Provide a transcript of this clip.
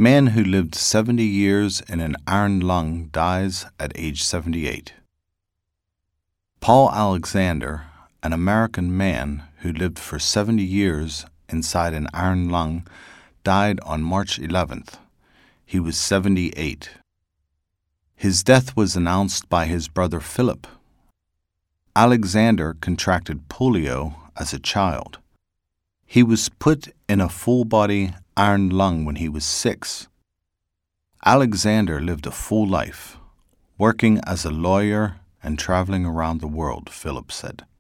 Man who lived 70 years in an iron lung dies at age 78. Paul Alexander, an American man who lived for 70 years inside an iron lung, died on March 11th. He was 78. His death was announced by his brother Philip. Alexander contracted polio as a child. He was put in a full-body iron lung when he was 6. Alexander lived a full life, working as a lawyer and traveling around the world, Philip said.